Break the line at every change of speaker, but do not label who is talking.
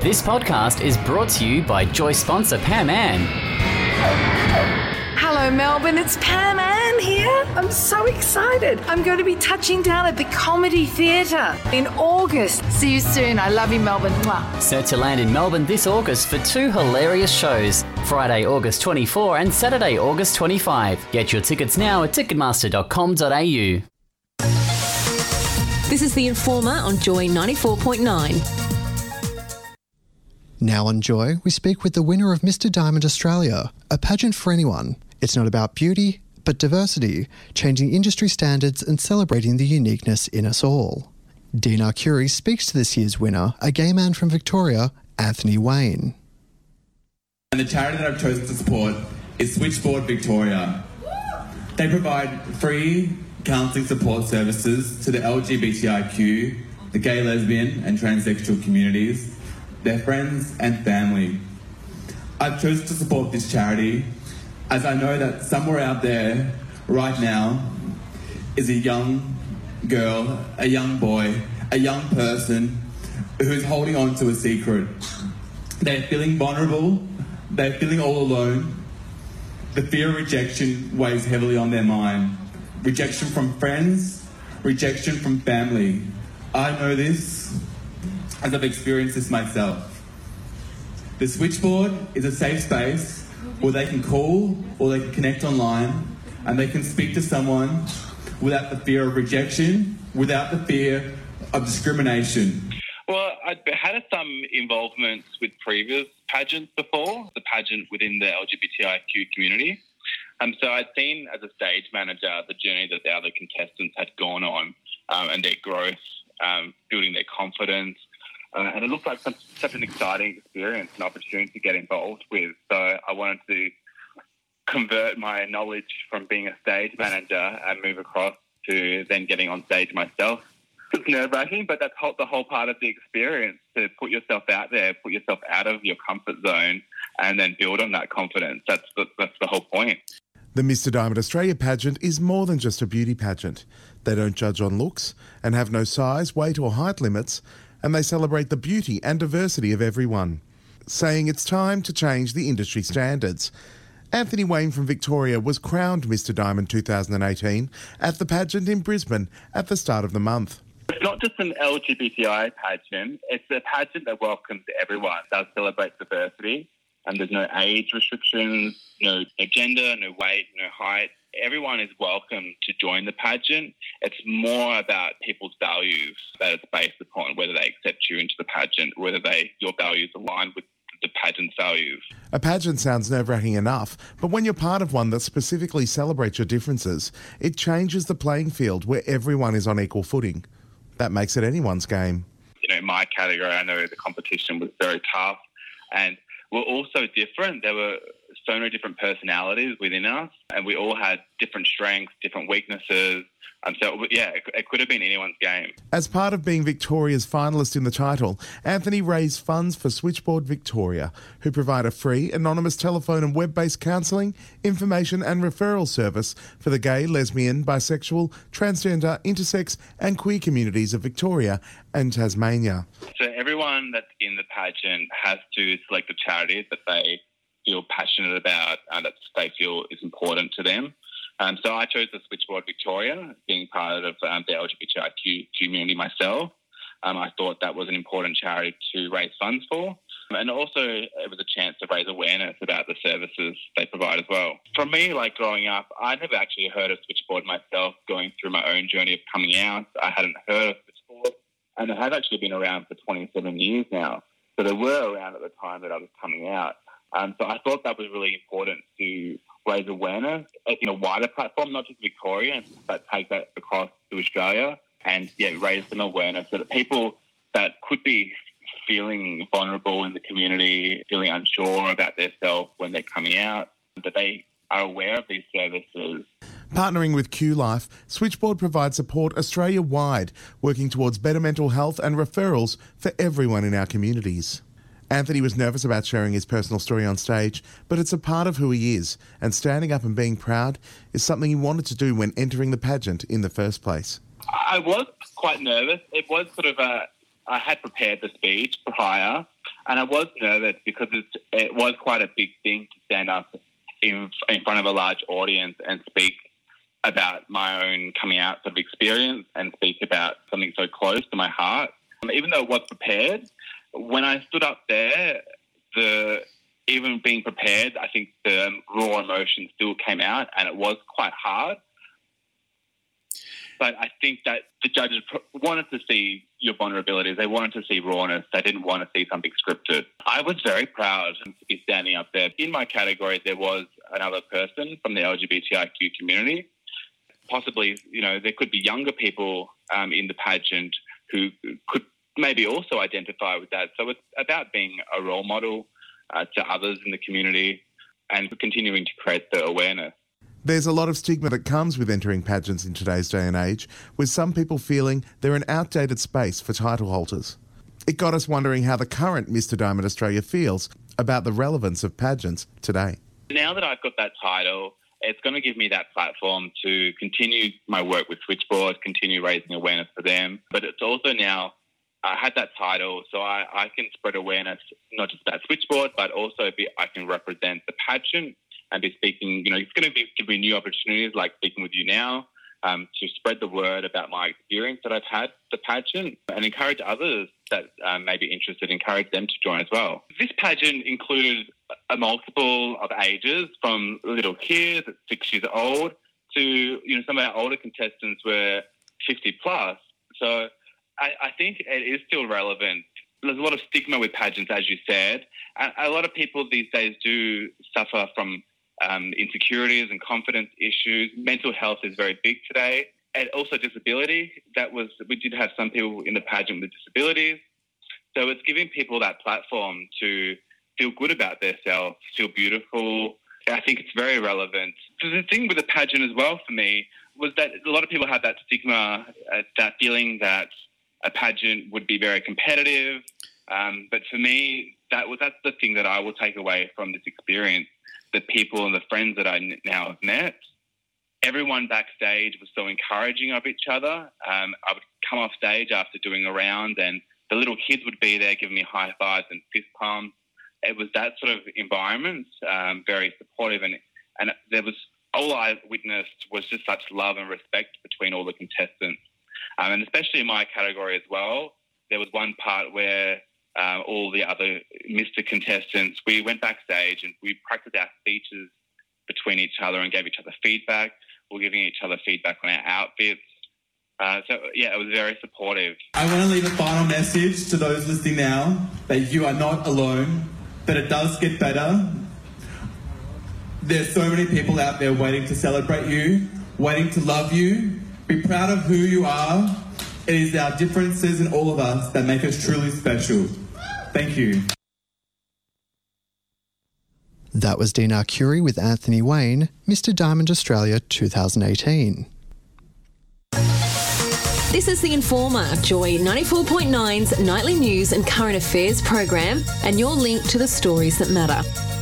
This podcast is brought to you by Joy sponsor Pam Ann.
Hello Melbourne, it's Pam Ann here. I'm so excited. I'm going to be touching down at the Comedy Theatre in August. See you soon. I love you, Melbourne. Mwah.
Set to land in Melbourne this August for two hilarious shows, Friday, August 24 and Saturday, August 25. Get your tickets now at ticketmaster.com.au.
This is The Informer on Joy 94.9.
Now on Joy, we speak with the winner of Mr. Diamond Australia, a pageant for anyone. It's not about beauty, but diversity, changing industry standards and celebrating the uniqueness in us all. Dean Arcuri speaks to this year's winner, a gay man from Victoria, Anthony Wayne.
And the charity that I've chosen to support is Switchboard Victoria. They provide free counselling support services to the LGBTIQ, the gay, lesbian and transsexual communities, their friends and family. I've chosen to support this charity as I know that somewhere out there right now is a young girl, a young boy, a young person who's holding on to a secret. They're feeling vulnerable, they're feeling all alone. The fear of rejection weighs heavily on their mind. Rejection from friends, rejection from family. I know this as I've experienced this myself. The Switchboard is a safe space where they can call or they can connect online and they can speak to someone without the fear of rejection, without the fear of discrimination.
Well, I'd had some involvements with previous pageants before, the pageant within the LGBTIQ community. So I'd seen as a stage manager the journey that the other contestants had gone on and their growth, building their confidence. And it looked like such an exciting experience and opportunity to get involved with. So I wanted to convert my knowledge from being a stage manager and move across to then getting on stage myself. It's nerve-wracking, but that's the whole part of the experience, to put yourself out there, put yourself out of your comfort zone and then build on that confidence. That's the whole point.
The Mr. Diamond Australia pageant is more than just a beauty pageant. They don't judge on looks and have no size, weight or height limits, and they celebrate the beauty and diversity of everyone, saying it's time to change the industry standards. Anthony Wayne from Victoria was crowned Mr. Diamond 2018 at the pageant in Brisbane at the start of the month.
It's not just an LGBTI pageant, it's a pageant that welcomes everyone, does celebrate diversity, and there's no age restrictions, no gender, no weight, no height. Everyone is welcome to join the pageant. It's more about people's values that it's based upon, whether they accept you into the pageant, whether your values align with the pageant's values.
A pageant sounds nerve-wracking enough, but when you're part of one that specifically celebrates your differences, it changes the playing field where everyone is on equal footing. That makes it anyone's game.
In my category, I know the competition was very tough and we're all so different. There were so many different personalities within us and we all had different strengths, different weaknesses. It could have been anyone's game.
As part of being Victoria's finalist in the title, Anthony raised funds for Switchboard Victoria, who provide a free, anonymous telephone and web-based counselling, information and referral service for the gay, lesbian, bisexual, transgender, intersex and queer communities of Victoria and Tasmania.
So everyone that's in the pageant has to select a charity that they feel passionate about and that they feel is important to them. So I chose the Switchboard Victoria, being part of the LGBTIQ community myself. I thought that was an important charity to raise funds for. And also it was a chance to raise awareness about the services they provide as well. For me, growing up, I never actually heard of Switchboard myself, going through my own journey of coming out. I hadn't heard of Switchboard, and it has actually been around for 27 years now. So they were around at the time that I was coming out. So I thought that was really important to raise awareness in a wider platform, not just Victoria, but take that across to Australia and raise some awareness so that people that could be feeling vulnerable in the community, feeling unsure about themselves when they're coming out, that they are aware of these services.
Partnering with QLife, Switchboard provides support Australia-wide, working towards better mental health and referrals for everyone in our communities. Anthony was nervous about sharing his personal story on stage, but it's a part of who he is, and standing up and being proud is something he wanted to do when entering the pageant in the first place.
I was quite nervous. It was I had prepared the speech prior, And I was nervous because it was quite a big thing to stand up in front of a large audience and speak about my own coming out sort of experience and speak about something so close to my heart. Even though it was prepared, when I stood up there, even being prepared, I think the raw emotion still came out, and it was quite hard. But I think that the judges wanted to see your vulnerabilities. They wanted to see rawness. They didn't want to see something scripted. I was very proud to be standing up there. In my category, there was another person from the LGBTIQ community. Possibly, there could be younger people in the pageant who could maybe also identify with that. So it's about being a role model to others in the community and continuing to create the awareness.
There's a lot of stigma that comes with entering pageants in today's day and age, with some people feeling they're an outdated space for title holders. It got us wondering how the current Mr. Diamond Australia feels about the relevance of pageants today. Now
that I've got that title, it's going to give me that platform to continue my work with Switchboard, continue raising awareness for them. But it's also now, I had that title, so I can spread awareness, not just about Switchboard, but also I can represent the pageant and be speaking, it's going to give me new opportunities like speaking with you now to spread the word about my experience that I've had the pageant and encourage others that may be interested, encourage them to join as well. This pageant included a multiple of ages from little kids at 6 years old to, some of our older contestants were 50 plus. So I think it is still relevant. There's a lot of stigma with pageants, as you said. A lot of people these days do suffer from insecurities and confidence issues. Mental health is very big today. And also disability. We did have some people in the pageant with disabilities. So it's giving people that platform to feel good about themselves, feel beautiful. I think it's very relevant. The thing with the pageant as well for me was that a lot of people have that stigma, that feeling that a pageant would be very competitive. But for me, that's the thing that I will take away from this experience. The people and the friends that I now have met, everyone backstage was so encouraging of each other. I would come off stage after doing a round and the little kids would be there giving me high fives and fist pumps. It was that sort of environment, very supportive. And there was, all I witnessed was just such love and respect between all the contestants. And especially in my category as well, there was one part where all the other Mr. contestants, we went backstage and we practiced our speeches between each other and gave each other feedback. We were giving each other feedback on our outfits. It was very supportive.
I want to leave a final message to those listening now that you are not alone, that it does get better. There's so many people out there waiting to celebrate you, waiting to love you. Be proud of who you are. It is our differences in all of us that make us truly special. Thank you.
That was Dean Arcuri with Anthony Wayne, Mr. Diamond Australia 2018.
This is The Informer, Joy 94.9's nightly news and current affairs program, and your link to the stories that matter.